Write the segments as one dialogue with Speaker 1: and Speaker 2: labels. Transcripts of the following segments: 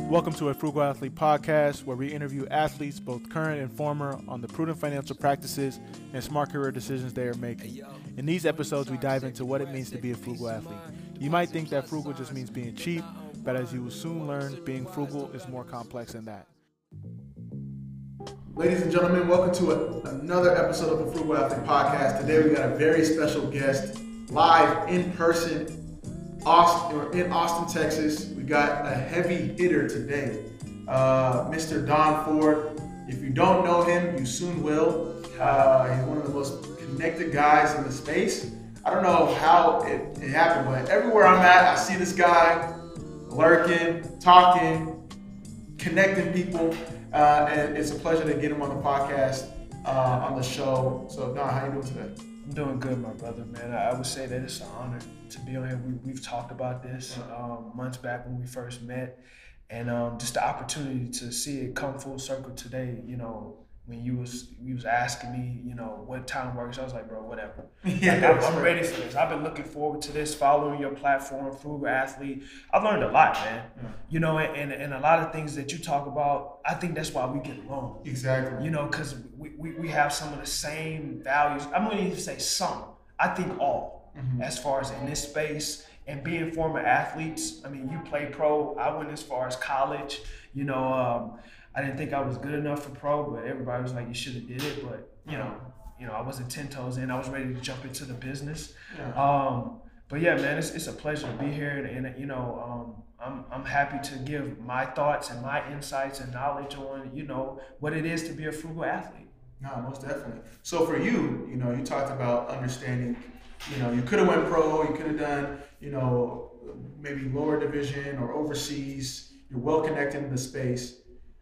Speaker 1: Welcome to a Frugal Athlete podcast, where we interview athletes, both current and former, on the prudent financial practices and smart career decisions they are making. In these episodes, we dive into what it means to be a frugal athlete. You might think that frugal just means being cheap, but as you will soon learn, being frugal is more complex than that. Ladies and gentlemen, welcome to another episode of the Frugal Athlete podcast. Today we got a very special guest, live in person, in Austin, Texas. We got a heavy hitter today, Mr. Don Ford. If you don't know him, you soon will. He's one of the most connected guys in the space. I don't know how it happened, but everywhere I'm at, I see this guy lurking, talking, connecting people, and it's a pleasure to get him on the podcast, on the show. So Don, how you doing today?
Speaker 2: I'm doing good, my brother, man. I would say that it's an honor to be on here. We've talked about this months back when we first met, and just the opportunity to see it come full circle today. You know, when you was asking me, you know, what time works, I was like, bro, whatever.
Speaker 1: Yeah,
Speaker 2: I'm ready for this. I've been looking forward to this, following your platform, Frugal Athlete. I've learned a lot, man. Yeah. You know, and a lot of things that you talk about, I think that's why we get along.
Speaker 1: Exactly.
Speaker 2: You know, because we have some of the same values. I'm going to even say some. I think all, as far as in this space. And being former athletes, I mean, you play pro. I went as far as college. You know, I didn't think I was good enough for pro, but everybody was like, you should have did it. But, you know, I wasn't 10 toes in. I was ready to jump into the business. Yeah. But yeah, man, it's a pleasure to be here. And you know, I'm happy to give my thoughts and my insights and knowledge on, you know, what it is to be a frugal athlete.
Speaker 1: No, most definitely. So for you, you know, you talked about understanding, you know, you could have went pro, you could have done, you know, maybe lower division or overseas. You're well connected in the space.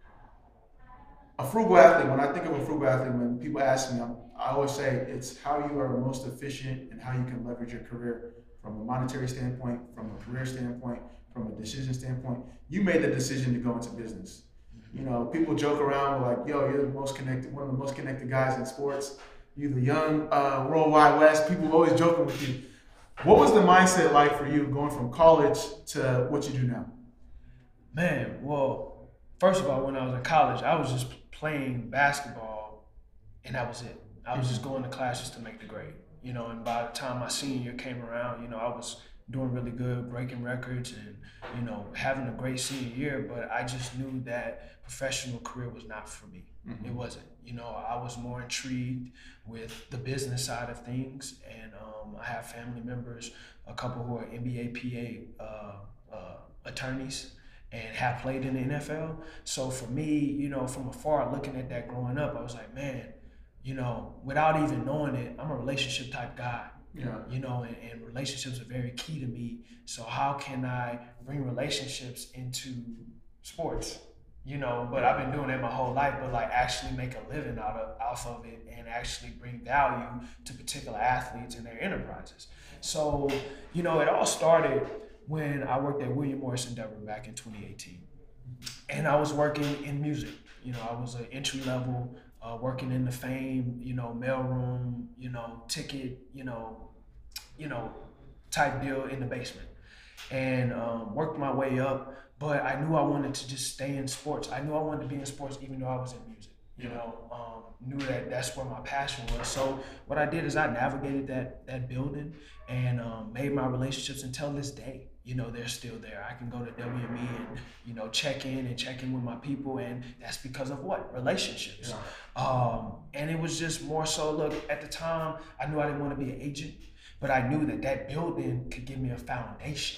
Speaker 1: A frugal athlete, when I think of a frugal athlete, when people ask me, I always say it's how you are most efficient and how you can leverage your career from a monetary standpoint, from a career standpoint, from a decision standpoint. You made the decision to go into business. You know, people joke around like, yo, you're the most connected, one of the most connected guys in sports. You're the young World Wide West. People always joking with you. What was the mindset like for you going from college to what you do now?
Speaker 2: Man, well, first of all, when I was in college, I was just playing basketball, and that was it. I was just going to classes to make the grade, you know, and by the time my senior year came around, you know, I was doing really good, breaking records and, you know, having a great senior year, but I just knew that professional career was not for me. It wasn't. You know, I was more intrigued with the business side of things, and I have family members, a couple who are NBA PA attorneys, and have played in the NFL. So for me, you know, from afar looking at that growing up, I was like, man, you know, without even knowing it, I'm a relationship type guy. Yeah. You know, and relationships are very key to me. So how can I bring relationships into sports? You know, but I've been doing it my whole life, but like actually make a living off of it and actually bring value to particular athletes and their enterprises. So, you know, it all started when I worked at William Morris Endeavor back in 2018. And I was working in music. You know, I was an entry level, working in the Fame, you know, mailroom, you know, ticket, you know, type deal in the basement. And worked my way up, but I knew I wanted to just stay in sports. I knew I wanted to be in sports even though I was in music. You know, knew that that's where my passion was. So what I did is I navigated that building and made my relationships until this day. You know, they're still there. I can go to WME and, you know, check in with my people, and that's because of what? Relationships. Yeah. And it was just more so, look, at the time, I knew I didn't want to be an agent, but I knew that building could give me a foundation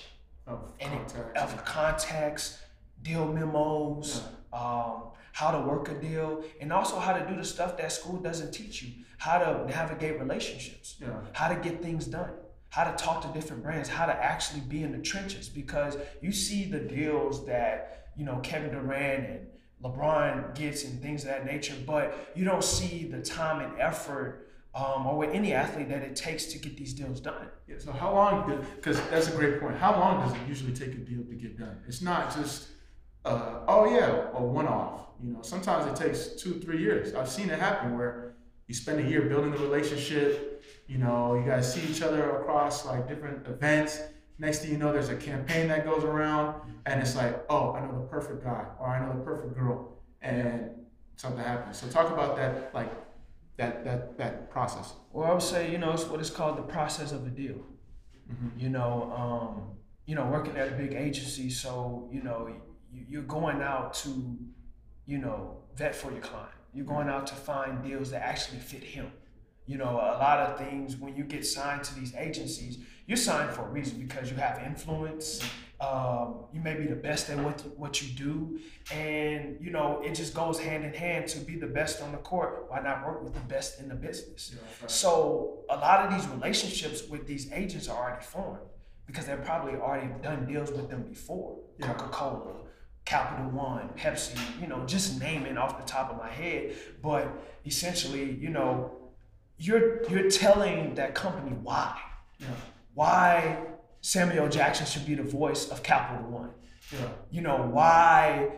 Speaker 2: of contacts, deal memos, how to work a deal, and also how to do the stuff that school doesn't teach you, how to navigate relationships, how to get things done, how to talk to different brands, how to actually be in the trenches, because you see the deals that, you know, Kevin Durant and LeBron gets and things of that nature, but you don't see the time and effort or with any athlete that it takes to get these deals done.
Speaker 1: Yeah, so how long, because that's a great point, how long does it usually take a deal to get done? It's not just, a one-off. You know, sometimes it takes 2-3 years. I've seen it happen where you spend a year building the relationship, you know, you guys see each other across like different events, Next thing you know, there's a campaign that goes around, and it's like, oh, I know the perfect guy, or I know the perfect girl, and something happens. So talk about that, like that process.
Speaker 2: Well, I would say, it's what is called the process of a deal.
Speaker 1: Mm-hmm.
Speaker 2: Working at a big agency, so you're going out to, vet for your client. You're going out to find deals that actually fit him. A lot of things when you get signed to these agencies, you're signed for a reason because you have influence. You may be the best at what you do, and it just goes hand in hand. To be the best on the court, why not work with the best in the business?
Speaker 1: Yeah, right.
Speaker 2: So a lot of these relationships with these agents are already formed because they've probably already done deals with them before.
Speaker 1: Yeah.
Speaker 2: Coca-Cola, Capital One, Pepsi, just naming off the top of my head. But essentially, you're telling that company why.
Speaker 1: Yeah.
Speaker 2: Why Samuel Jackson should be the voice of Capital One.
Speaker 1: Yeah.
Speaker 2: Why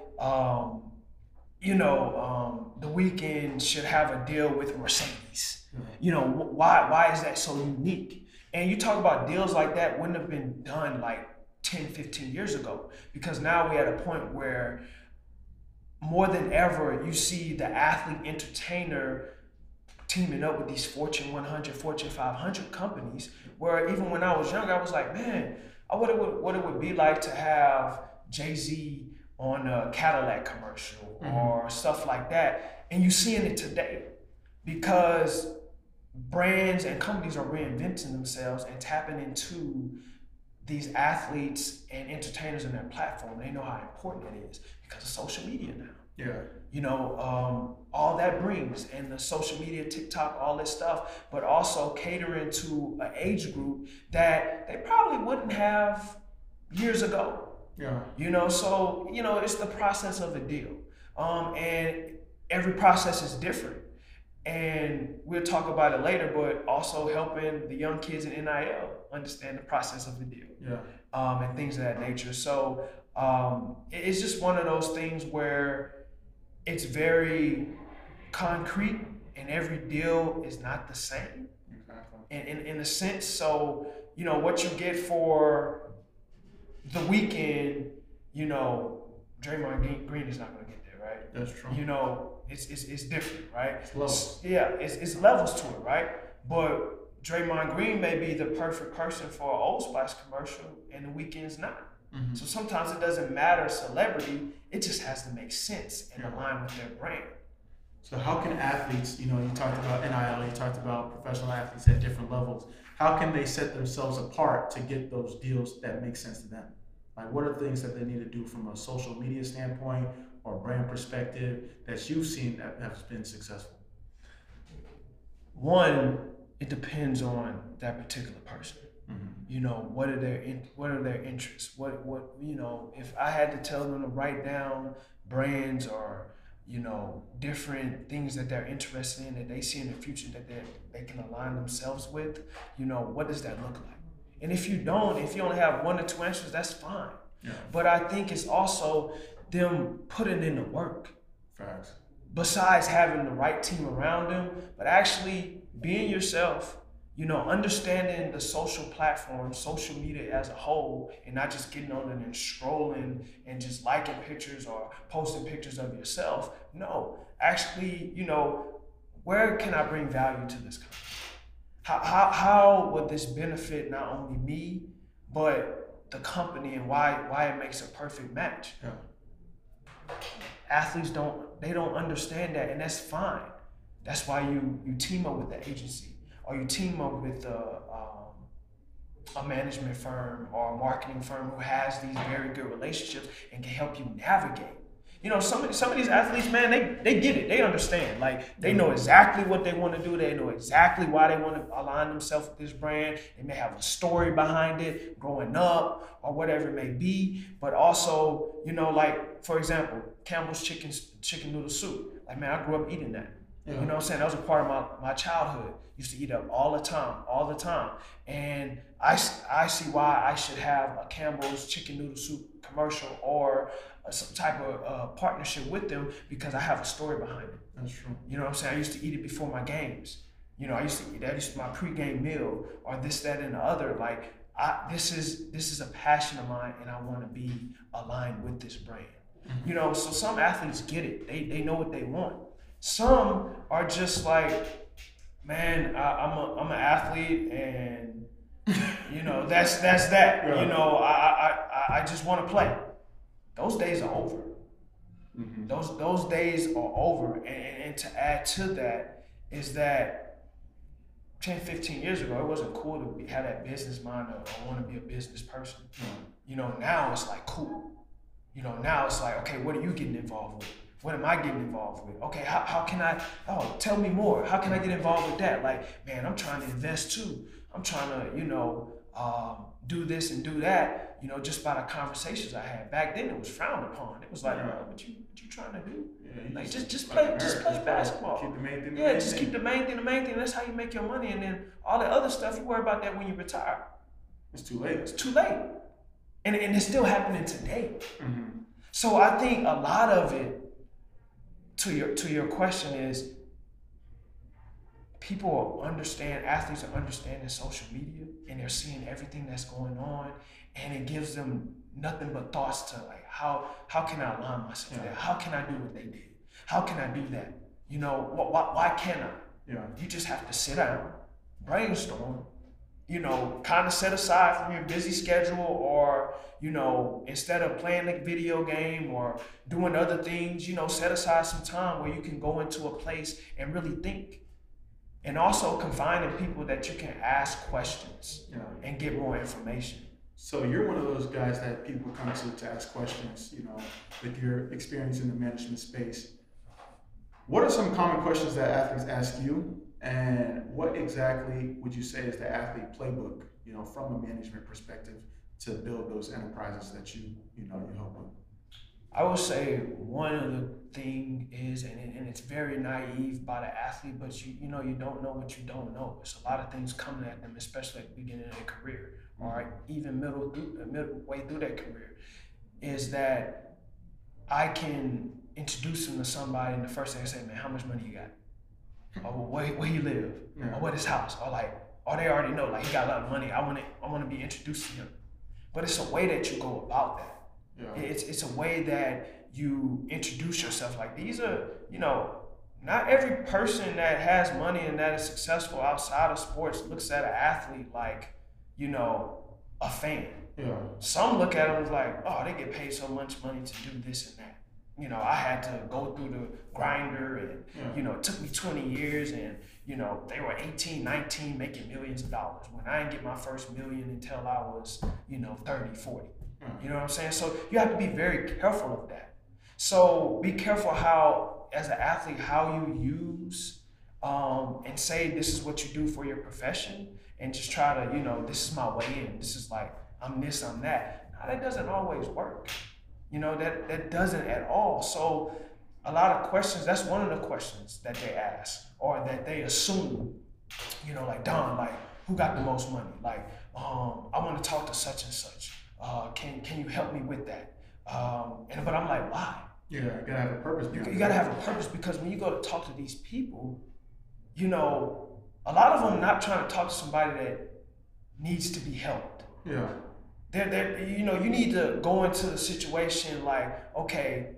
Speaker 2: The Weeknd should have a deal with Mercedes.
Speaker 1: Yeah.
Speaker 2: Why is that so unique? And you talk about deals like that wouldn't have been done like 10, 15 years ago, because now we're at a point where more than ever you see the athlete entertainer teaming up with these Fortune 100, Fortune 500 companies, where even when I was young, I was like, man, I wonder what it would be like to have Jay-Z on a Cadillac commercial or stuff like that. And you're seeing it today because brands and companies are reinventing themselves and tapping into these athletes and entertainers in their platform. They know how important it is because of social media now.
Speaker 1: Yeah.
Speaker 2: All that brings, and the social media, TikTok, all this stuff, but also catering to an age group that they probably wouldn't have years ago.
Speaker 1: Yeah.
Speaker 2: So it's the process of a deal, and every process is different. And we'll talk about it later, but also helping the young kids in NIL understand the process of the deal.
Speaker 1: Yeah.
Speaker 2: And things of that nature. So it's just one of those things where it's very concrete, and every deal is not the same.
Speaker 1: Exactly.
Speaker 2: In a sense, so what you get for The Weeknd, Draymond Green is not going to get there, right?
Speaker 1: That's true.
Speaker 2: It's different, right?
Speaker 1: It's levels.
Speaker 2: Yeah, it's levels to it, right? But Draymond Green may be the perfect person for an Old Spice commercial, and The Weeknd's not.
Speaker 1: Mm-hmm.
Speaker 2: So sometimes it doesn't matter celebrity, it just has to make sense and
Speaker 1: Yeah.
Speaker 2: align with their brand.
Speaker 1: So how can athletes, you talked about NIL, you talked about professional athletes at different levels. How can they set themselves apart to get those deals that make sense to them? Like, what are the things that they need to do from a social media standpoint or brand perspective that you've seen that have been successful?
Speaker 2: One, it depends on that particular person.
Speaker 1: Mm-hmm.
Speaker 2: What are their interests? What if I had to tell them to write down brands or different things that they're interested in, that they see in the future that they can align themselves with, what does that look like? And if you only have one or two answers, that's fine.
Speaker 1: Yeah.
Speaker 2: But I think it's also them putting in the work.
Speaker 1: Facts.
Speaker 2: Besides having the right team around them, but actually being yourself, understanding the social platform, social media as a whole, and not just getting on it and scrolling and just liking pictures or posting pictures of yourself. No, actually, where can I bring value to this company? How would this benefit not only me, but the company, and why it makes a perfect match?
Speaker 1: Yeah.
Speaker 2: Athletes don't understand that, and that's fine. That's why you team up with the agency, or you team up with a management firm or a marketing firm who has these very good relationships and can help you navigate. Some of these athletes, man, they get it. They understand. Like, they know exactly what they want to do. They know exactly why they want to align themselves with this brand. They may have a story behind it, growing up or whatever it may be. But also, like, for example, Campbell's chicken noodle soup. Like, man, I grew up eating that.
Speaker 1: Yeah.
Speaker 2: You know what I'm saying? That was a part of my childhood. Used to eat it all the time. And I see why I should have a Campbell's chicken noodle soup commercial or some type of partnership with them, because I have a story behind it.
Speaker 1: That's true.
Speaker 2: You know what I'm saying? I used to eat it before my games. I used to eat that. Used to be my pregame meal or this, that, and the other. Like, this is a passion of mine, and I want to be aligned with this brand. You know, so some athletes get it. They know what they want. Some are just like, man, I'm an athlete, and you know, that's that.
Speaker 1: Yeah.
Speaker 2: You know, I just want to play. Those days are over.
Speaker 1: Mm-hmm.
Speaker 2: Those days are over. And to add to that is that 10, 15 years ago, it wasn't cool to have that business mind or want to be a business person.
Speaker 1: Mm-hmm.
Speaker 2: You know, now it's like cool. You know, now it's like, okay, what are you getting involved with? What am I getting involved with? Okay, how can I, tell me more. How can I get involved with that? Like, man, I'm trying to invest too. I'm trying to, you know, do this and do that, you know, just by the conversations I had. Back then it was frowned upon. It was like, what you trying to do?
Speaker 1: Yeah,
Speaker 2: like just play basketball.
Speaker 1: Keep the main thing.
Speaker 2: Yeah, just keep the main thing. That's how you make your money. And then all the other stuff, you worry about that when you retire.
Speaker 1: It's too late.
Speaker 2: It's too late. And it's still happening today.
Speaker 1: Mm-hmm.
Speaker 2: So I think a lot of it, to your question, is people understand, athletes are understanding social media, and they're seeing everything that's going on, and it gives them nothing but thoughts to like, how can I align myself to that? How can I do what they did? How can I do that? You know, why can't I?
Speaker 1: Yeah.
Speaker 2: You just have to sit down, brainstorm, you know, kind of set aside from your busy schedule, or, you know, instead of playing a video game or doing other things, you know, set aside some time where you can go into a place and really think. And also confining people that you can ask questions and get more information.
Speaker 1: So you're one of those guys that people come to ask questions, you know, with your experience in the management space. What are some common questions that athletes ask you? And what exactly would you say is the athlete playbook, you know, from a management perspective to build those enterprises that you help with?
Speaker 2: I would say one of the thing is, and it's very naive by the athlete, but you don't know what you don't know. There's a lot of things coming at them, especially at the beginning of their career, or even midway through their career, is that I can introduce them to somebody, and the first thing I say, man, how much money you got? Or where he live? Or what his house? Or like, or they already know, like, he got a lot of money. I want to be introduced to him. But it's a way that you go about that. Yeah. It's a way that you introduce yourself. Like, these are, you know, not every person that has money and that is successful outside of sports looks at an athlete like, you know, a fan. Yeah. Some look at them like, oh, they get paid so much money to do this and that. You know, I had to go through the grinder, and, you know, it took me 20 years, and, you know, they were 18, 19 making millions of dollars when I didn't get my first million until I was, you know, 30, 40. You know what I'm saying? So you have to be very careful of that. So be careful how, as an athlete, how you use and say this is what you do for your profession, and just try to, you know, this is my way in. This is like, I'm this, I'm that. Now, that doesn't always work. You know, that doesn't at all. So a lot of questions, that's one of the questions that they ask, or that they assume, you know, like, Don, like, who got the most money? Like, I want to talk to such and such. Can you help me with that? But I'm like, why?
Speaker 1: Yeah, you gotta have a purpose.
Speaker 2: You gotta have a purpose, because when you go to talk to these people, you know, a lot of them not trying to talk to somebody that needs to be helped. Yeah. They're, you know, you need to go into the situation like, okay,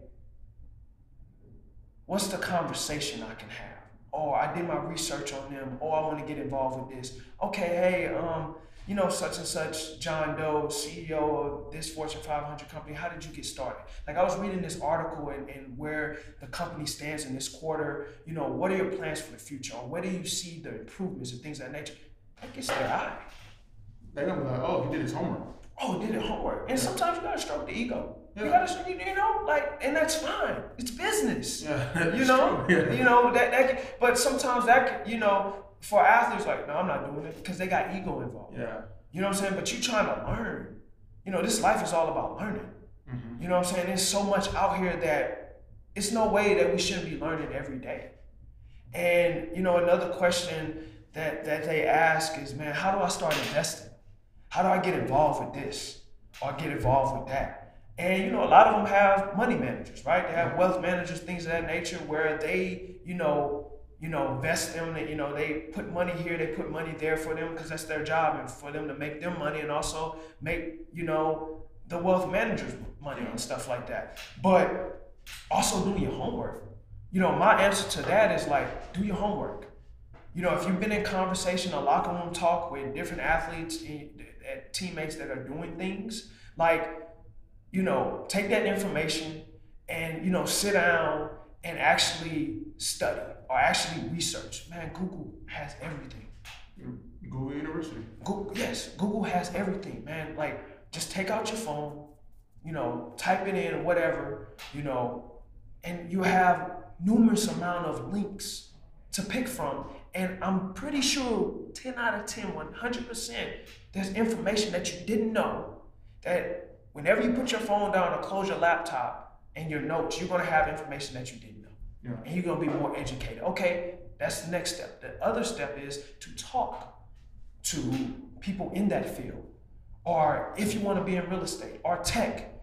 Speaker 2: what's the conversation I can have? Or I did my research on them, or I want to get involved with this. Okay, hey, you know, such and such, John Doe, CEO of this Fortune 500 company, how did you get started? Like, I was reading this article and where the company stands in this quarter, you know, what are your plans for the future? Or where do you see the improvements and things of that nature? That gets their eye.
Speaker 1: They're gonna be like, oh, he did his homework.
Speaker 2: Oh, he did his homework. And sometimes you gotta stroke the ego. Yeah. You gotta, you know, like, and that's fine. It's business. Yeah, you know, yeah. You know, but sometimes that, you know, for athletes, like, no, I'm not doing it, because they got ego involved. Yeah. You know what I'm saying? But you trying to learn. You know, this life is all about learning. Mm-hmm. You know what I'm saying? There's so much out here that it's no way that we shouldn't be learning every day. And, you know, another question that they ask is, man, how do I start investing? How do I get involved with this or get involved with that? And, you know, a lot of them have money managers, right? They have wealth managers, things of that nature, where they, you know, vest them, they put money here, they put money there for them because that's their job and for them to make them money and also make, the wealth managers money and stuff like that. But also do your homework. My answer to that is like, do your homework. If you've been in conversation, a locker room talk with different athletes and teammates that are doing things, like, take that information and, sit down and actually study or actually research. Man, Google has everything.
Speaker 1: Google University.
Speaker 2: Google has everything, man. Like, just take out your phone, type it in, whatever, and you have numerous amount of links to pick from. And I'm pretty sure 10 out of 10, 100%, there's information that you didn't know that whenever you put your phone down or close your laptop and your notes, you're gonna have information that you didn't know.
Speaker 1: Yeah.
Speaker 2: And you're gonna be more educated. Okay, that's the next step. The other step is to talk to people in that field. Or if you wanna be in real estate or tech,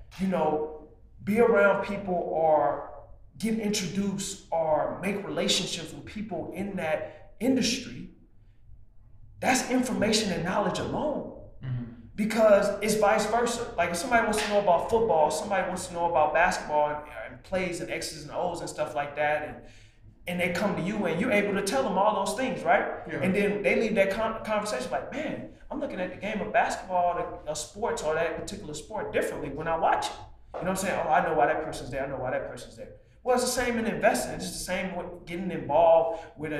Speaker 2: be around people or get introduced or make relationships with people in that industry. That's information and knowledge alone.
Speaker 1: Mm-hmm.
Speaker 2: Because it's vice versa. Like if somebody wants to know about football, somebody wants to know about basketball and plays and X's and O's and stuff like that, and they come to you and you're able to tell them all those things, right?
Speaker 1: Yeah.
Speaker 2: And then they leave that conversation like, man, I'm looking at the game of basketball, the sports or that particular sport differently when I watch it. You know what I'm saying? Oh, I know why that person's there. I know why that person's there. Well, it's the same in investing. It's the same with getting involved with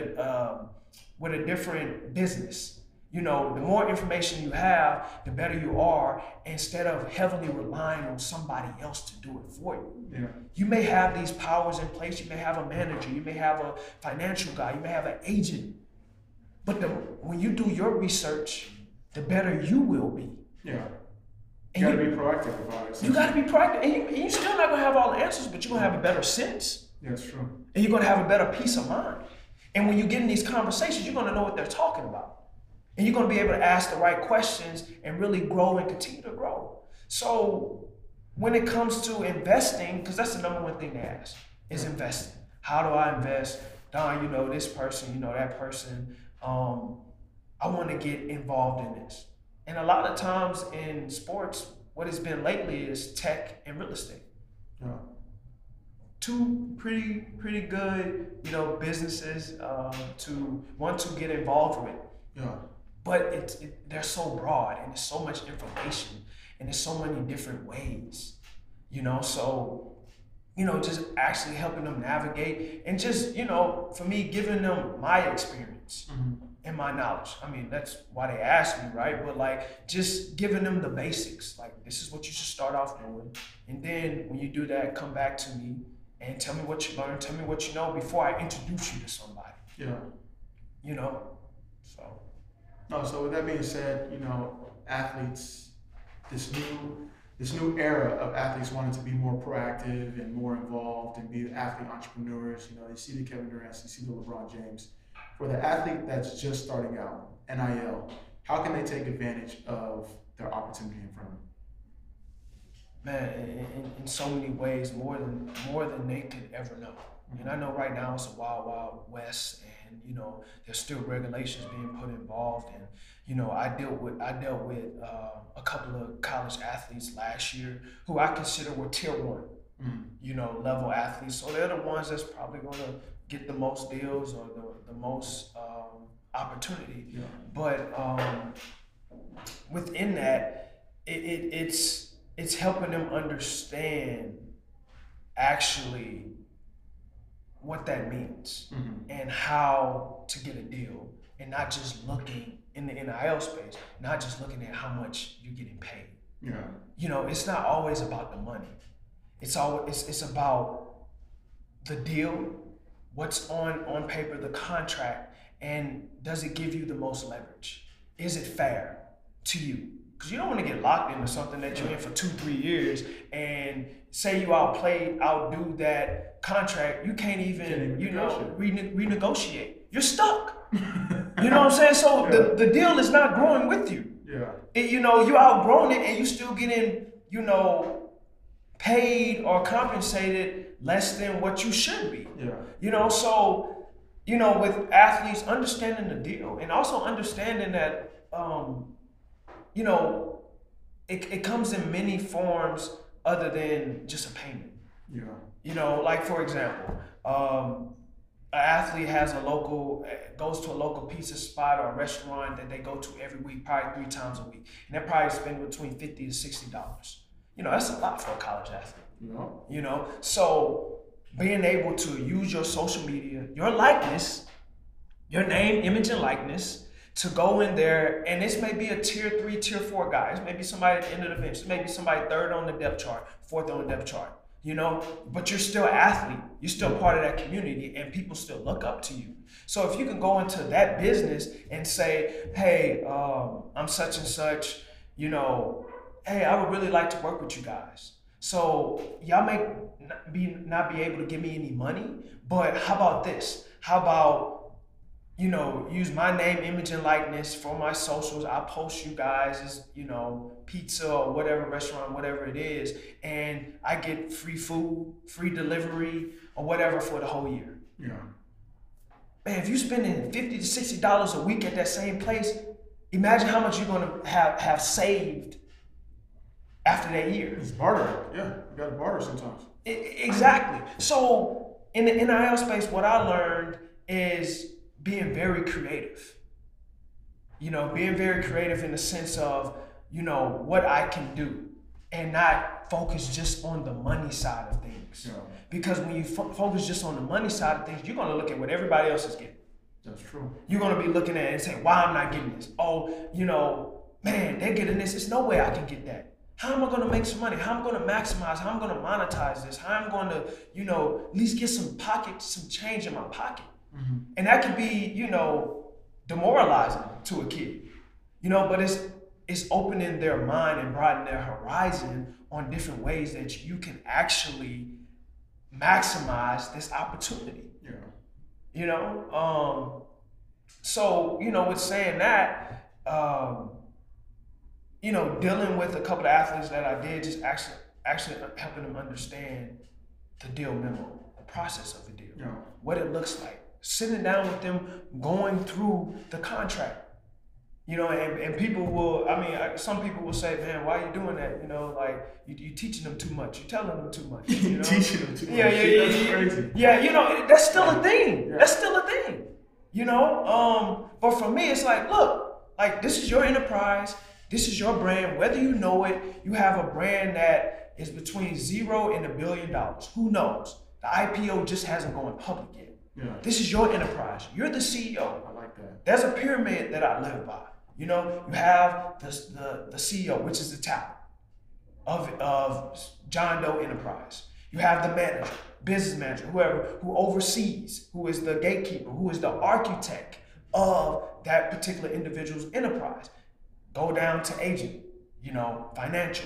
Speaker 2: a different business. The more information you have, the better you are, instead of heavily relying on somebody else to do it for you.
Speaker 1: Yeah.
Speaker 2: You may have these powers in place. You may have a manager. You may have a financial guy. You may have an agent. But when you do your research, the better you will be.
Speaker 1: Yeah. You gotta be proactive about it.
Speaker 2: You gotta be proactive. And you're still not gonna have all the answers, but you're gonna have a better sense.
Speaker 1: Yeah, that's true.
Speaker 2: And you're gonna have a better peace of mind. And when you get in these conversations, you're gonna know what they're talking about. And you're gonna be able to ask the right questions and really grow and continue to grow. So when it comes to investing, because that's the number one thing they ask, is investing. How do I invest? Don, this person, that person. I wanna get involved in this. And a lot of times in sports, what it's been lately is tech and real estate.
Speaker 1: Yeah.
Speaker 2: Two pretty good, businesses to want to get involved with.
Speaker 1: Yeah.
Speaker 2: But they're so broad and there's so much information and there's so many different ways, so, just actually helping them navigate and just, for me, giving them my experience and my knowledge. I mean, that's why they asked me, right? But like just giving them the basics, like this is what you should start off doing. And then when you do that, come back to me and tell me what you learned, tell me what you know before I introduce you to somebody.
Speaker 1: Yeah.
Speaker 2: So.
Speaker 1: No, so with that being said, athletes, this new era of athletes wanting to be more proactive and more involved and be athlete entrepreneurs. They see the Kevin Durant, they see the LeBron James. For the athlete that's just starting out, NIL, how can they take advantage of their opportunity in front of them?
Speaker 2: Man, in so many ways, more than they could ever know. And I know right now it's a wild, wild west, and there's still regulations being put involved. And I dealt with a couple of college athletes last year who I consider were tier one, level athletes. So they're the ones that's probably going to get the most deals or the most opportunity.
Speaker 1: Yeah.
Speaker 2: But within that, it's helping them understand actually what that means and how to get a deal, and not just looking in the NIL space, not just looking at how much you're getting paid.
Speaker 1: Yeah.
Speaker 2: It's not always about the money. It's about the deal, what's on paper, the contract, and does it give you the most leverage? Is it fair to you? Because you don't want to get locked into something that you're in for 2-3 years, and say you outdo that contract, you can't even renegotiate. You're stuck. You know what I'm saying? So the deal is not growing with you.
Speaker 1: Yeah.
Speaker 2: You outgrown it, and you still getting paid or compensated less than what you should be.
Speaker 1: Yeah.
Speaker 2: So with athletes, understanding the deal and also understanding that, it comes in many forms other than just a payment.
Speaker 1: Yeah.
Speaker 2: Like for example, an athlete goes to a local pizza spot or a restaurant that they go to every week, probably 3 times a week, and they probably spend between $50 to $60. That's a lot for a college athlete.
Speaker 1: Yeah.
Speaker 2: So being able to use your social media, your likeness, your name, image, and likeness to go in there, and this may be a tier 3, tier 4 guy. This may be somebody at the end of the bench. This may be somebody 3rd on the depth chart, 4th on the depth chart. But you're still an athlete. You're still part of that community, and people still look up to you. So if you can go into that business and say, hey, I'm such and such, hey, I would really like to work with you guys. So y'all may not be able to give me any money, but how about this? How about, use my name, image, and likeness for my socials. I'll post you guys as, pizza or whatever restaurant, whatever it is, and I get free food, free delivery, or whatever for the whole year.
Speaker 1: Yeah.
Speaker 2: Man, if you're spending $50 to $60 a week at that same place, imagine how much you're gonna have saved after that year.
Speaker 1: It's bartering. Yeah, you gotta barter sometimes.
Speaker 2: Exactly. So in the NIL space, what I learned is being very creative. Being very creative in the sense of, what I can do and not focus just on the money side of things.
Speaker 1: Yeah.
Speaker 2: Because when you focus just on the money side of things, you're going to look at what everybody else is getting.
Speaker 1: That's true.
Speaker 2: You're going to be looking at it and say, why I'm not getting this? Oh, man, they're getting this. There's no way I can get that. How am I going to make some money? How am I going to maximize? How am I going to monetize this? How am I going to, at least get some change in my pocket?
Speaker 1: Mm-hmm.
Speaker 2: And that could be, demoralizing to a kid, but it's opening their mind and broadening their horizon on different ways that you can actually maximize this opportunity.
Speaker 1: Yeah.
Speaker 2: So, with saying that, dealing with a couple of athletes that I did, just actually helping them understand the deal memo, the process of the deal,
Speaker 1: Yeah.
Speaker 2: what it looks like, sitting down with them, going through the contract. And people will, some people will say, man, why are you doing that? You teaching them too much. You're telling them too much.
Speaker 1: Teaching them too much.
Speaker 2: Yeah.
Speaker 1: That's crazy.
Speaker 2: Yeah, that's still a thing.
Speaker 1: Yeah.
Speaker 2: That's still a thing. But for me, it's like, look, this is your enterprise. This is your brand. Whether you know it, you have a brand that is between 0 and $1 billion. Who knows? The IPO just hasn't gone public yet.
Speaker 1: Yeah.
Speaker 2: This is your enterprise. You're the CEO.
Speaker 1: I like that.
Speaker 2: There's a pyramid that I live by. You have the CEO, which is the top of John Doe Enterprise. You have the manager, business manager, who oversees, who is the gatekeeper, who is the architect of that particular individual's enterprise. Go down to agent, financial,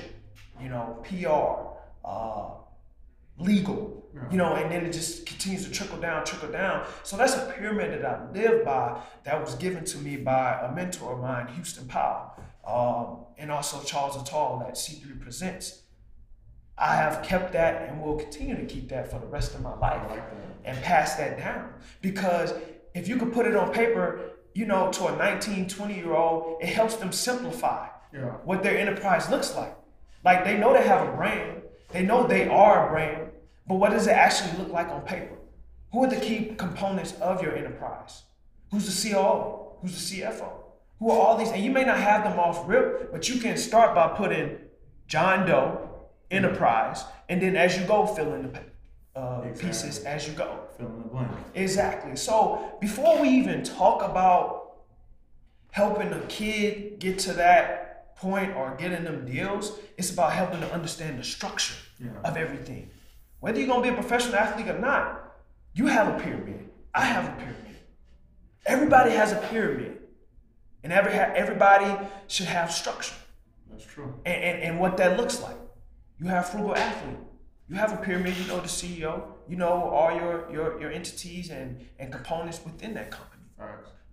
Speaker 2: PR, legal, and then it just continues to trickle down. So that's a pyramid that I live by that was given to me by a mentor of mine, Houston Powell, and also Charles Attal at C3 Presents. I have kept that and will continue to keep that for the rest of my life and pass that down. Because if you could put it on paper, to a 19, 20-year-old, it helps them simplify what their enterprise looks like. Like they know they have a brand, they know they are a brand, but what does it actually look like on paper? Who are the key components of your enterprise? Who's the COO? Who's the CFO? Who are all these? And you may not have them off rip, but you can start by putting John Doe Enterprise, and then as you go, fill in the pieces as you go.
Speaker 1: Fill in the blank.
Speaker 2: Exactly. So before we even talk about helping a kid get to that point or getting them deals, it's about helping them understand the structure of everything. Whether you're going to be a professional athlete or not, you have a pyramid. I have a pyramid. Everybody has a pyramid. And everybody should have structure.
Speaker 1: That's true.
Speaker 2: And what that looks like. You have frugal athlete. You have a pyramid, the CEO, all your entities and components within that company.
Speaker 1: All right.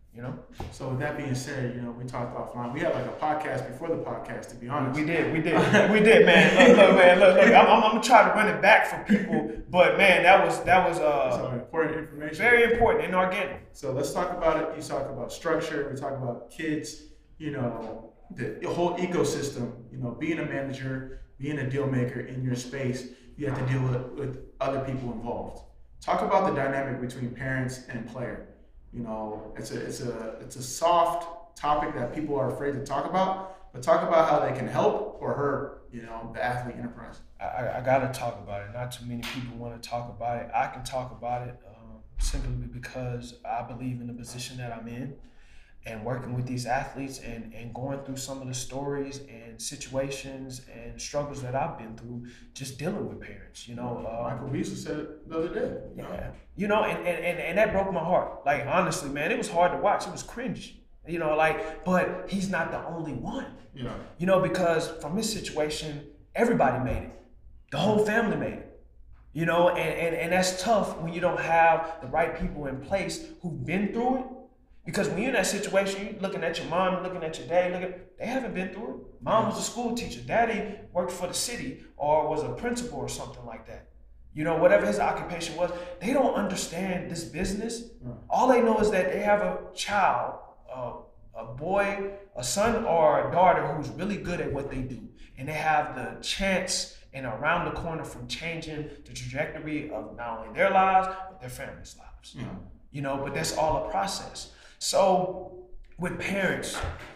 Speaker 2: you know?
Speaker 1: So with that being said, we talked offline. We had like a podcast before the podcast, to be honest.
Speaker 2: We did, man. Look. I'm gonna try to run it back for people, but man, that was
Speaker 1: Some important information.
Speaker 2: very important and organic.
Speaker 1: So let's talk about it. You talk about structure. We talk about kids. The whole ecosystem. Being a manager, being a deal maker in your space, you have to deal with other people involved. Talk about the dynamic between parents and player. It's a soft topic that people are afraid to talk about, but talk about how they can help or hurt, the athlete enterprise.
Speaker 2: I gotta talk about it. Not too many people want to talk about it. I can talk about it simply because I believe in the position that I'm in and working with these athletes and going through some of the stories and situations and struggles that I've been through just dealing with parents,
Speaker 1: Michael Beasley said it the other day.
Speaker 2: Yeah. And that broke my heart. Like, honestly, man, it was hard to watch. It was cringe. But he's not the only one.
Speaker 1: Yeah.
Speaker 2: Because from his situation, everybody made it. The whole family made it. And that's tough when you don't have the right people in place who've been through it. Because when you're in that situation, you're looking at your mom, you're looking at your dad, they haven't been through it. Mom was a school teacher. Daddy worked for the city or was a principal or something like that. Whatever his occupation was, they don't understand this business. All they know is that they have a child, a boy, a son or a daughter who's really good at what they do. And they have the chance and around the corner from changing the trajectory of not only their lives, but their families' lives. But that's all a process. So with parents,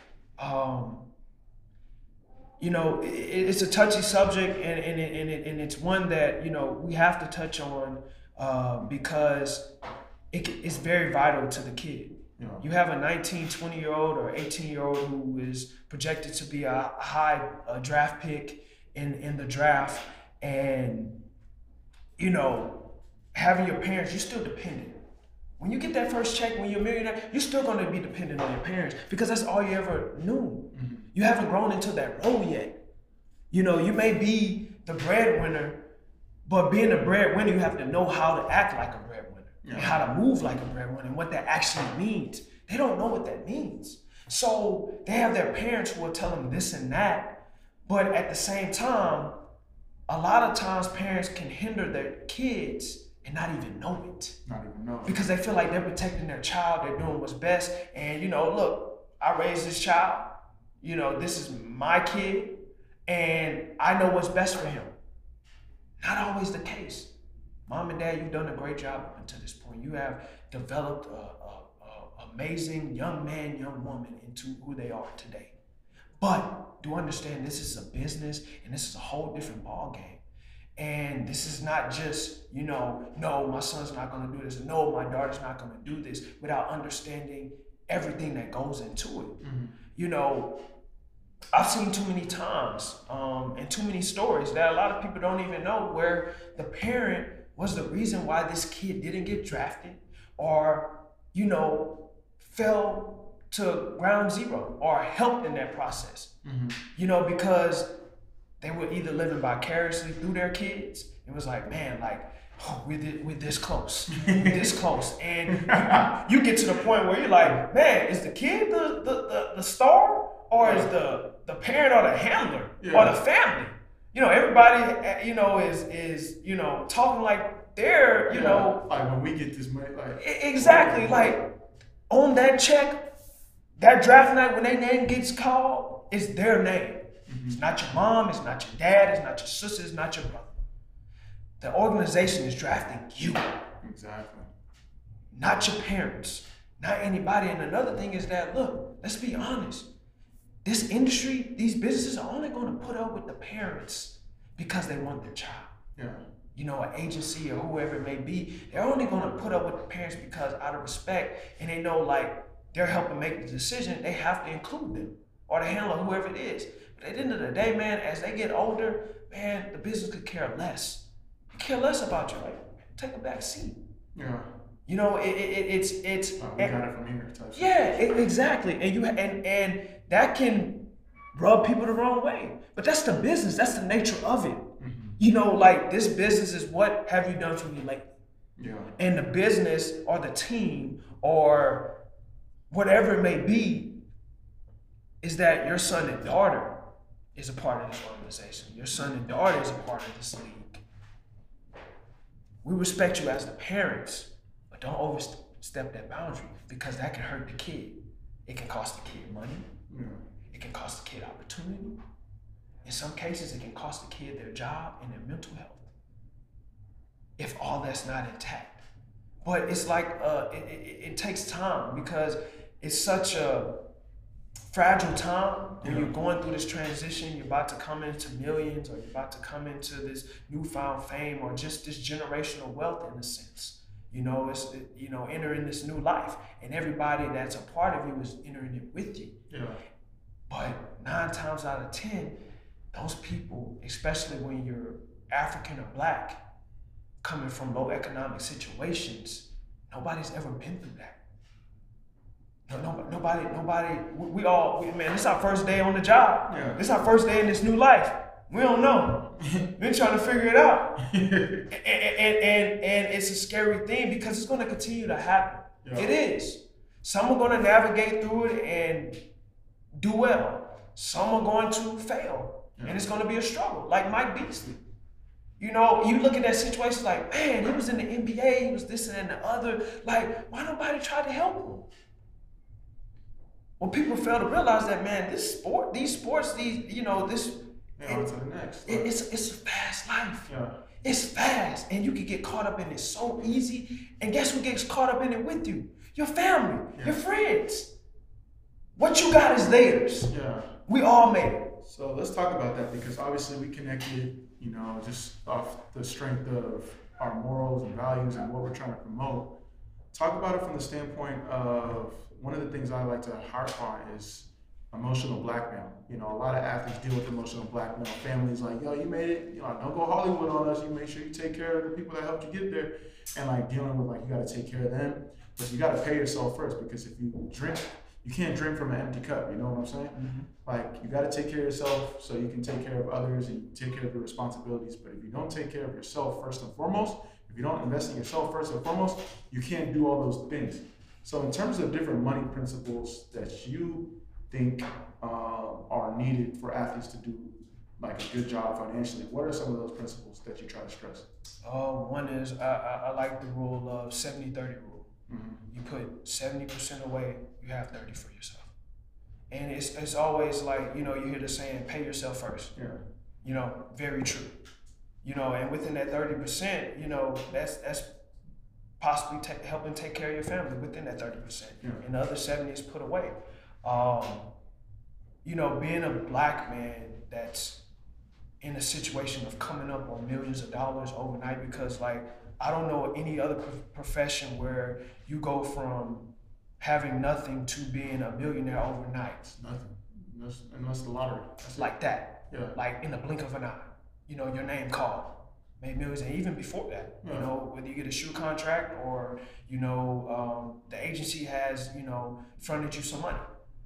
Speaker 2: it's a touchy subject and it's one that, we have to touch on because it's very vital to the kid. You have a 19, 20-year-old or 18-year-old who is projected to be a high draft pick in the draft, and, having your parents, you're still dependent. When you get that first check, when you're a millionaire, you're still going to be dependent on your parents because that's all you ever knew. Mm-hmm. You haven't grown into that role yet. You may be the breadwinner, but being a breadwinner, you have to know how to act like a breadwinner and how to move like a breadwinner and what that actually means. They don't know what that means. So they have their parents who will tell them this and that, but at the same time, a lot of times parents can hinder their kids and not even know it. Because they feel like they're protecting their child, they're doing what's best. And, look, I raised this child, this is my kid, and I know what's best for him. Not always the case. Mom and Dad, you've done a great job up until this point. You have developed a amazing young man, young woman into who they are today. But do understand this is a business and this is a whole different ballgame. And this is not just, no, my son's not going to do this. No, my daughter's not going to do this without understanding everything that goes into it. Mm-hmm. I've seen too many times and too many stories that a lot of people don't even know where the parent was the reason why this kid didn't get drafted or, fell to ground zero or helped in that process. Mm-hmm. Because they were either living vicariously through their kids. It was like, man, we're this close, this close. And you get to the point where you're like, man, is the kid the star or is the parent or the handler or the family? Everybody, is talking like they're,
Speaker 1: like when we get this money,
Speaker 2: exactly, like on that check, that draft night when their name gets called, it's their name. Mm-hmm. It's not your mom, it's not your dad, it's not your sister, it's not your brother. The organization is drafting you.
Speaker 1: Exactly.
Speaker 2: Not your parents, not anybody. And another thing is that, look, let's be honest. This industry, these businesses are only going to put up with the parents because they want their child.
Speaker 1: Yeah.
Speaker 2: An agency or whoever it may be, they're only going to put up with the parents because out of respect, and they know they're helping make the decision, they have to include them or the handler, whoever it is. But at the end of the day, man, as they get older, man, the business could care less. They care less about you. Take a back seat.
Speaker 1: Yeah.
Speaker 2: It's.
Speaker 1: We got it from here.
Speaker 2: Exactly, and that can rub people the wrong way. But that's the business. That's the nature of it. Mm-hmm. This business is what have you done for me lately?
Speaker 1: Yeah.
Speaker 2: And the business or the team or whatever it may be, is that your son and daughter is a part of this organization. Your son and daughter is a part of this league. We respect you as the parents, but don't overstep that boundary, because that can hurt the kid. It can cost the kid money.
Speaker 1: Yeah.
Speaker 2: It can cost the kid opportunity. In some cases, it can cost the kid their job and their mental health, if all that's not intact. But it's like, it takes time, because it's such a fragile time when you're going through this transition. You're about to come into millions, or you're about to come into this newfound fame, or just this generational wealth in a sense. Entering this new life, and everybody that's a part of you is entering it with you.
Speaker 1: Yeah.
Speaker 2: But 9 times out of 10, those people, especially when you're African or Black, coming from low economic situations, nobody's ever been through that. Nobody. Man, this is our first day on the job.
Speaker 1: Yeah.
Speaker 2: This is our first day in this new life. We don't know. We're trying to figure it out. and it's a scary thing, because it's going to continue to happen.
Speaker 1: Yeah.
Speaker 2: It is. Some are going to navigate through it and do well. Some are going to fail.
Speaker 1: Yeah. And
Speaker 2: it's going to be a struggle, like Mike Beasley. You look at that situation like, man, he was in the NBA, he was this and the other. Like, why nobody tried to help him? Well, people fail to realize that, man, this sport, these sports,
Speaker 1: on to the next.
Speaker 2: It's a fast life.
Speaker 1: Yeah.
Speaker 2: It's fast, and you can get caught up in it so easy. And guess who gets caught up in it with you? Your family, your friends. What you got is theirs.
Speaker 1: Yeah.
Speaker 2: We all made it.
Speaker 1: So let's talk about that, because obviously we connected, just off the strength of our morals and values and what we're trying to promote. Talk about it from the standpoint of, one of the things I like to harp on is emotional blackmail. A lot of athletes deal with emotional blackmail. Families like, yo, you made it. Don't go Hollywood on us. You make sure you take care of the people that helped you get there. And like dealing with, like, you got to take care of them, but you got to pay yourself first, because if you drink, you can't drink from an empty cup. You know what I'm saying?
Speaker 2: Mm-hmm.
Speaker 1: Like, you got to take care of yourself so you can take care of others and take care of your responsibilities. But if you don't take care of yourself first and foremost, if you don't invest in yourself first and foremost, you can't do all those things. So in terms of different money principles that you think are needed for athletes to do like a good job financially, what are some of those principles that you try to stress?
Speaker 2: One is, I like the rule of 70-30 rule.
Speaker 1: Mm-hmm.
Speaker 2: You put 70% away, you have 30 for yourself. And it's always like, you hear the saying, pay yourself first.
Speaker 1: Yeah.
Speaker 2: Very true. And within that 30%, that's possibly helping take care of your family within that 30%.
Speaker 1: Yeah.
Speaker 2: And the other 70 is put away. Being a Black man that's in a situation of coming up on millions of dollars overnight, because like, I don't know any other profession where you go from having nothing to being a millionaire overnight.
Speaker 1: It's nothing, unless the lottery. That's
Speaker 2: like that.
Speaker 1: Yeah.
Speaker 2: Like in the blink of an eye. Your name called, made millions, and even before that,
Speaker 1: Yeah.
Speaker 2: whether you get a shoe contract or, the agency has, fronted you some money.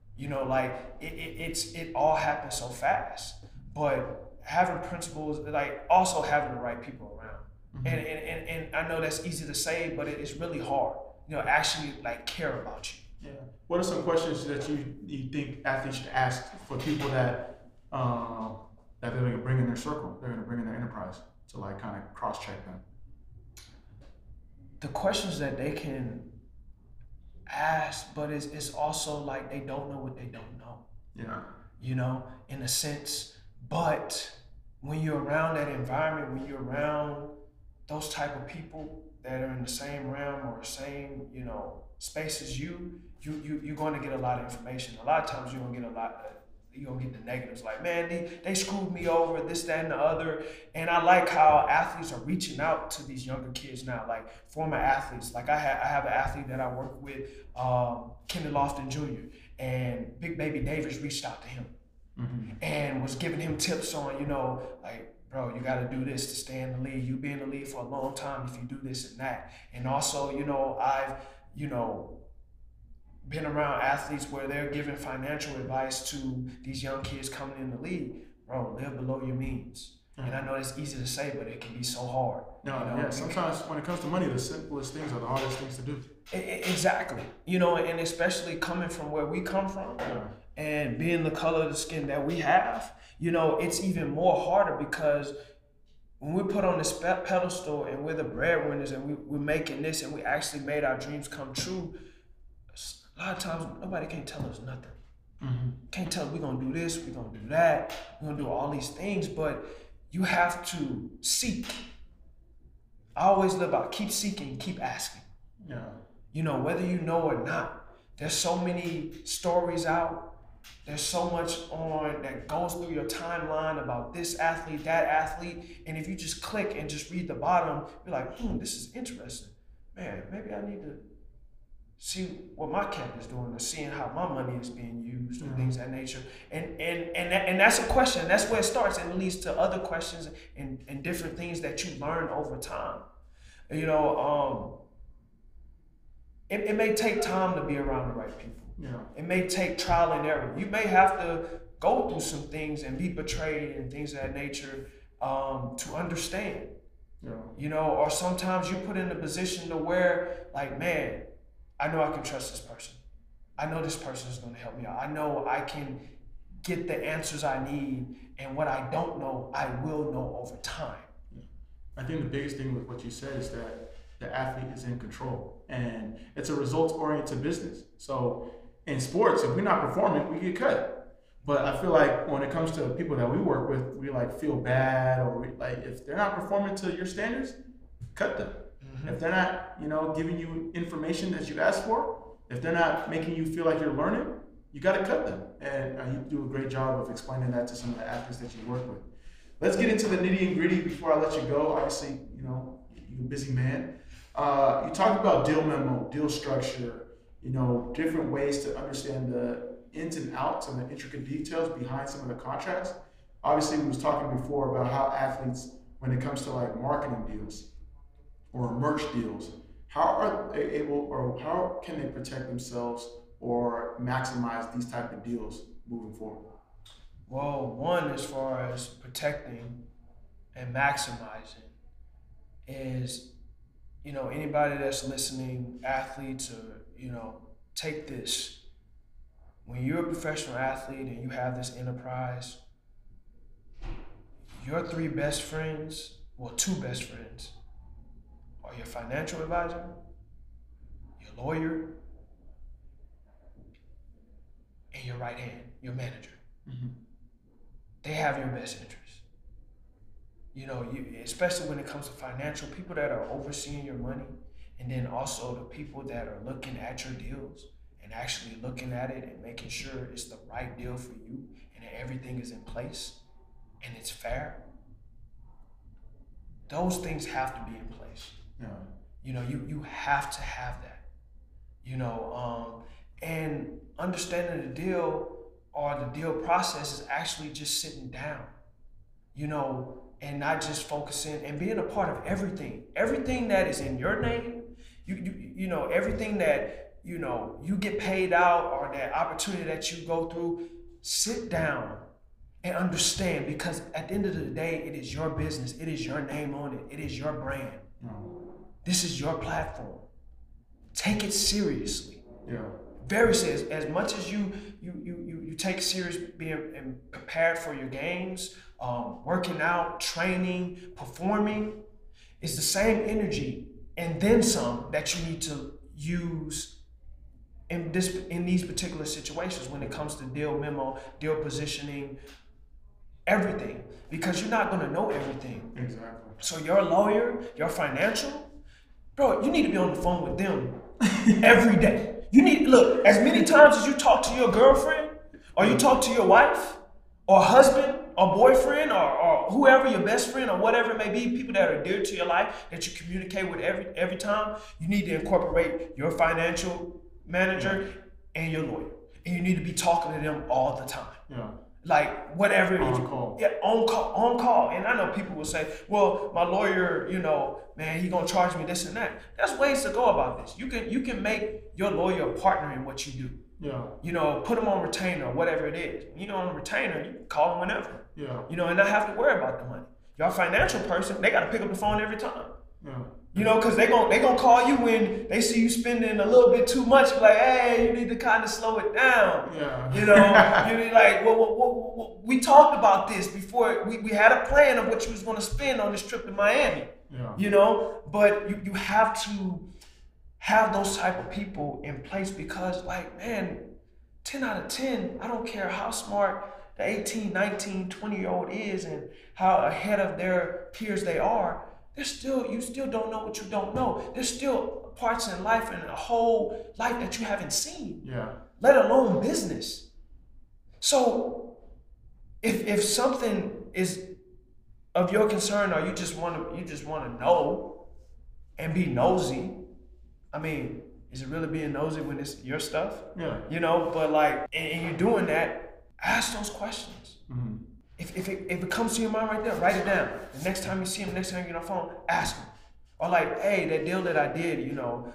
Speaker 2: It all happens so fast. But having principles, like also having the right people around. Mm-hmm. And I know that's easy to say, but it's really hard. Actually like care about you.
Speaker 1: Yeah. What are some questions that you think athletes should ask for people that they're going to bring in their circle, they're going to bring in their enterprise, to like kind of cross-check them?
Speaker 2: The questions that they can ask, but it's also like they don't know what they don't know.
Speaker 1: Yeah.
Speaker 2: In a sense. But when you're around that environment, when you're around those type of people that are in the same realm or same, space as you're going to get a lot of information. A lot of times you're going to get the negatives, like, man, they screwed me over, this, that, and the other. And I like how athletes are reaching out to these younger kids now, like former athletes. Like I have an athlete that I work with, Kenny Lofton Jr., and Big Baby Davis reached out to him. Mm-hmm. And was giving him tips on, like, bro, you got to do this to stay in the league. You'll be in the league for a long time if you do this and that. And also, I've, been around athletes where they're giving financial advice to these young kids coming in the league. Bro, live below your means. And I know it's easy to say, but it can be so hard.
Speaker 1: No,
Speaker 2: you know?
Speaker 1: yeah. Sometimes when it comes to money, the simplest things are the hardest things to do.
Speaker 2: Exactly. You know, and especially coming from where we come from and being the color of the skin that we have, you know, it's even more harder because when we put on this pedestal and we're the breadwinners and we're making this and we actually made our dreams come true, a lot of times nobody can tell us nothing. Can't tell us we're gonna do this, we're gonna do that, we're gonna do all these things, but you have to seek. I always live out, keep seeking, keep asking.
Speaker 1: Yeah.
Speaker 2: You know, whether you know or not, there's so many stories out. There's so much on that goes through your timeline about this athlete, that athlete. And if you just click and just read the bottom, you're like, this is interesting. Man, maybe I need to see what my camp is doing or seeing how my money is being used or things of that nature. And that's a question. That's where it starts and it leads to other questions and different things that you learn over time. You know, it may take time to be around the right people.
Speaker 1: Yeah.
Speaker 2: It may take trial and error. You may have to go through some things and be betrayed and things of that nature to understand.
Speaker 1: Yeah.
Speaker 2: You know, or sometimes you put in a position to where, like, man, I know I can trust this person. I know this person is going to help me out. I know I can get the answers I need, and what I don't know, I will know over time.
Speaker 1: I think the biggest thing with what you said is that the athlete is in control, and it's a results-oriented business. So in sports, if we're not performing, we get cut. But I feel like when it comes to people that we work with, we like feel bad, or if they're not performing to your standards, cut them. If they're not, you know, giving you information that you asked for, if they're not making you feel like you're learning, you got to cut them. And you do a great job of explaining that to some of the athletes that you work with. Let's get into the nitty and gritty before I let you go. Obviously, you know, you're a busy man. You talked about deal memo, deal structure, you know, different ways to understand the ins and outs and the intricate details behind some of the contracts. Obviously, we was talking before about how athletes, when it comes to like marketing deals or merch deals, how are they able, or how can they protect themselves or maximize these type of deals moving forward?
Speaker 2: Well, one, as far as protecting and maximizing, is, you know, anybody that's listening, athletes, or, you know, take this. When you're a professional athlete and you have this enterprise, your three best friends, well, two best friends, are your financial advisor, your lawyer, and your right hand, your manager. They have your best interest. You know, especially when it comes to financial, people that are overseeing your money, and then also the people that are looking at your deals and actually looking at it and making sure it's the right deal for you and that everything is in place and it's fair. Those things have to be in place.
Speaker 1: Yeah.
Speaker 2: You know, you have to have that. You know, and understanding the deal or the deal process is actually just sitting down, you know, and not just focusing and being a part of everything that is in your name. You know, everything that, you know, you get paid out or that opportunity that you go through, sit down and understand, because at the end of the day, it is your business. It is your name on it. It is your brand. This is your platform. Take it seriously.
Speaker 1: Yeah.
Speaker 2: Very serious. As much as you take serious being prepared for your games, working out, training, performing, it's the same energy and then some that you need to use in these particular situations when it comes to deal memo, deal positioning, everything, because you're not going to know everything.
Speaker 1: Exactly.
Speaker 2: So your lawyer, your financial, bro, you need to be on the phone with them every day. You need, look, as many times as you talk to your girlfriend or you talk to your wife or husband or boyfriend or whoever, your best friend or whatever it may be, people that are dear to your life that you communicate with every time, you need to incorporate your financial manager and your lawyer. And you need to be talking to them all the time.
Speaker 1: Yeah.
Speaker 2: Like whatever.
Speaker 1: On call.
Speaker 2: Yeah, on call. And I know people will say, well, my lawyer, you know, man, he gonna charge me this and that. There's ways to go about this. You can make your lawyer a partner in what you do.
Speaker 1: Yeah.
Speaker 2: You know, put them on retainer or whatever it is. You know, on retainer, you can call them whenever.
Speaker 1: Yeah.
Speaker 2: You know, and not have to worry about the money. Your financial person, they got to pick up the phone every time.
Speaker 1: Yeah.
Speaker 2: You know, because they gonna call you when they see you spending a little bit too much. Like, hey, you need to kind of slow it down.
Speaker 1: Yeah.
Speaker 2: You know, you need like, well, we talked about this before. We had a plan of what you was gonna spend on this trip to Miami.
Speaker 1: Yeah.
Speaker 2: You know, but you have to have those type of people in place because, like, man, 10 out of 10, I don't care how smart the 18, 19, 20-year-old is and how ahead of their peers they are, you still don't know what you don't know. There's still parts in life and a whole life that you haven't seen.
Speaker 1: Yeah.
Speaker 2: Let alone business. So if something is of your concern or you just want to know and be nosy, I mean, is it really being nosy when it's your stuff?
Speaker 1: Yeah.
Speaker 2: You know, but like, and you're doing that, ask those questions.
Speaker 1: Mm-hmm.
Speaker 2: If it comes to your mind right there, write it down. The next time you see him, next time you get on the phone, ask him. Or like, hey, that deal that I did, you know,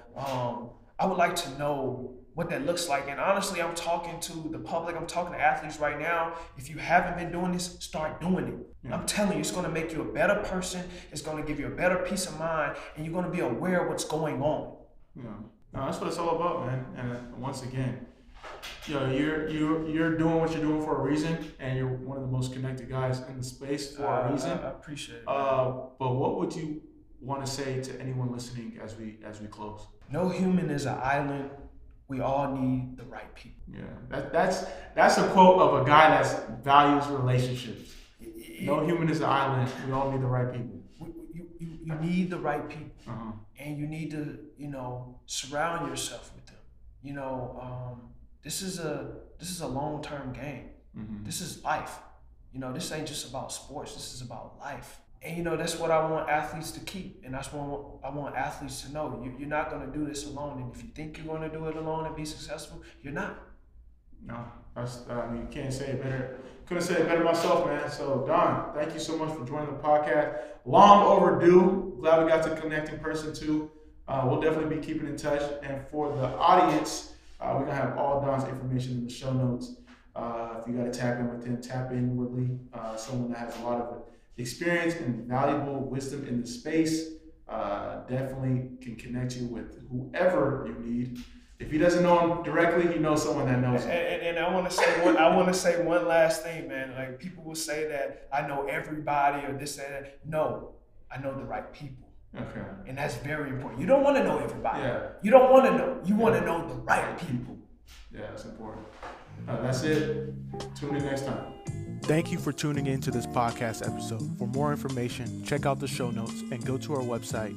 Speaker 2: I would like to know what that looks like. And honestly, I'm talking to the public, I'm talking to athletes right now. If you haven't been doing this, start doing it. Yeah. I'm telling you, it's gonna make you a better person. It's gonna give you a better peace of mind, and you're gonna be aware of what's going on.
Speaker 1: Yeah. No, that's what it's all about, man. And once again, you know, you're doing what you're doing for a reason, and you're one of the most connected guys in the space for a reason.
Speaker 2: I appreciate it.
Speaker 1: But what would you want to say to anyone listening as we close? No
Speaker 2: human is an island. We all need the right people.
Speaker 1: Yeah, that's a quote of a guy that values relationships. No human is an island. We all need the right people.
Speaker 2: You need the right people,
Speaker 1: uh-huh.
Speaker 2: And you need to, you know, surround yourself with them. You know, this is a long-term game.
Speaker 1: Mm-hmm.
Speaker 2: This is life. You know, this ain't just about sports. This is about life. And you know, that's what I want athletes to keep, and that's what I want athletes to know. You're not going to do this alone, and if you think you're going to do it alone and be successful, you're not.
Speaker 1: No, I mean, you can't say it better. Couldn't say it better myself, man. So, Don, thank you so much for joining the podcast. Long overdue. Glad we got to connect in person too. We'll definitely be keeping in touch. And for the audience, we're gonna have all Don's information in the show notes. If you got to tap in with him, tap inwardly. Someone that has a lot of experience and valuable wisdom in the space, definitely can connect you with whoever you need. If he doesn't know him directly, he knows someone that knows him.
Speaker 2: And I want to say one last thing, man. Like, people will say that I know everybody or this and that. No, I know the right people.
Speaker 1: Okay.
Speaker 2: And that's very important. You don't want to know everybody.
Speaker 1: Yeah.
Speaker 2: You don't want to know. You want to know the right people.
Speaker 1: Yeah, that's important. That's it. Tune in next time.
Speaker 3: Thank you for tuning in to this podcast episode. For more information, check out the show notes and go to our website,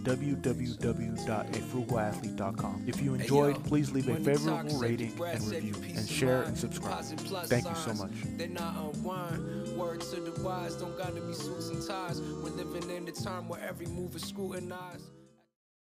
Speaker 3: www.afrugalathlete.com. If you enjoyed, please leave a favorable rating and review, and share and subscribe. Thank you so much. Word to the wise, don't gotta be suits and ties. We're living in the time where every move is scrutinized.